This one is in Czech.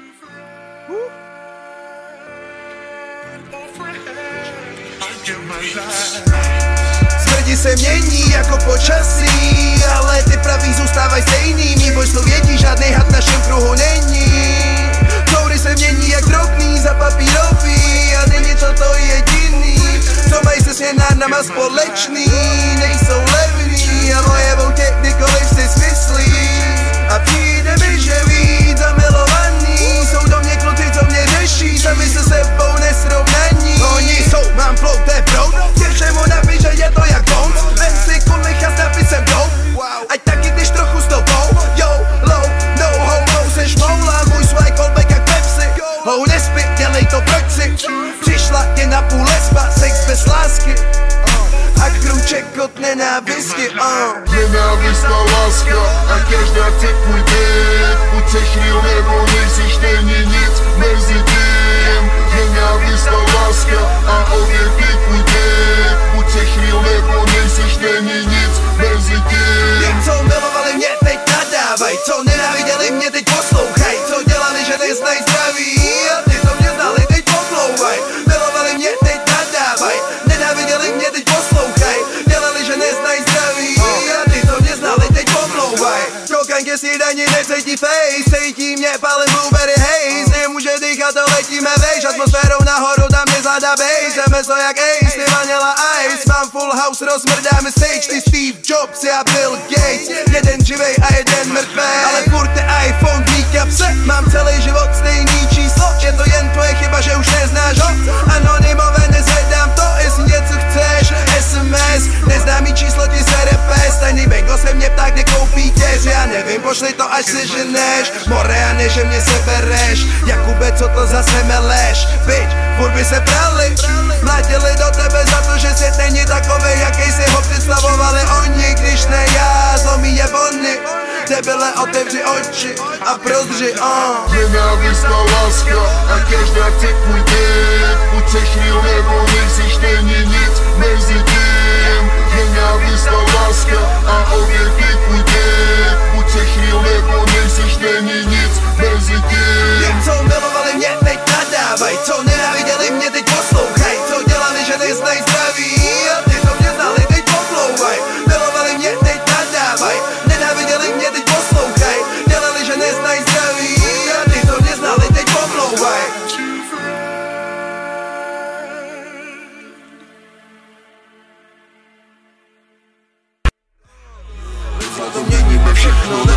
Smrdi se mění jako počasí, ale ty pravý zůstávaj stejný. Mí boj to vědí, žádnej had v našem kruhu není. Toury se mění jak drobný za papírový a není to jediný, co mají se směnárnama společný. Nejsou levný a moje boutě kdykoliv si smyslí. A přijde mi, že víc zamilovaný jsou do mě kluci, co mě řeší, sami se sebou nesrovnaní. Oni jsou, mám flow, to je proud, tě všemu napiš, že je to jak Bones. Vem si kulich a s napisem dope, ať taky tyž trochu s tobou. Yo, low, no homo, seš moula, můj swag callback jak Pepsi. Ho nespy, dělej to proč si přišla tě na půl lesba, sex bez lásky a krůček od nenávisti. Nenávist a láska a každá chce tvůj dech. Buď seš real nebo nejseš, není nic mezi tím. Nenávist a láska a obětí tvůj dech. Buď seš real nebo nejseš, není nic mezi tím. Těm, co milovali mě, teď nadávaj, co nenáviděli mě, teď poslouchaj, co dělali, že neznají zdraví a ty, co mě znali, teď pomlouvaj. Milovali mě, teď nadávaj, nenáviděli mě, teď poslouchaj, dělali, že neznají zdraví a ty, co mě znali, teď pomlouvaj. Koukám ke snídani, necítí face, cítí mě, palím blueberry haze, nemůže dýchat, to letíme vejš, atmosférou nahoru, tam mě zadá bass, jdeme to jak Ace, ty Vanilla Ice, mám full house, rozmrdáme stage, ty Steve Jobs, já Bill Gates, jeden živej a jeden mrtvej, ale furt je iPhone v mý kapse, mám celý život stejný číslo, je to jen tvoje chyba, že už neznáš ho, anonymové nezvedám to, jestli něco chceš, SMS, neznámý číslo ti sere pes, tajný bango se mě ptá, kde koupí těž, já nevím, pošli to, až se ženeš, more a ne, že mě sebereš, Jakube, co to zase meleš, bitch, furt by se prali, mlátili do tebe za to, že svět není takovej, jaký si ho představovali oni, když ne já, zlomí je bony, debile, otevři oči a prozři, Nenávist a láska a každá chce tvůj dech. Buď seš real nebo nejseš, není nic mezi tím. Nenávist a láska a obětí tvůj dech. Buď seš real nebo nejseš, není nic mezi tím. Těm, co milovali mě, teď nadávaj, co nenáviděli mě, teď poslouchaj, co dělali, že neznají zdraví a ty, co mě znali, teď pomlouvaj. Milovali mě, teď nadávaj, nenáviděli mě, teď poslouchaj, dělali, že neznají zdraví a ty, co mě znali, teď pomlouvaj. To měníme všechno.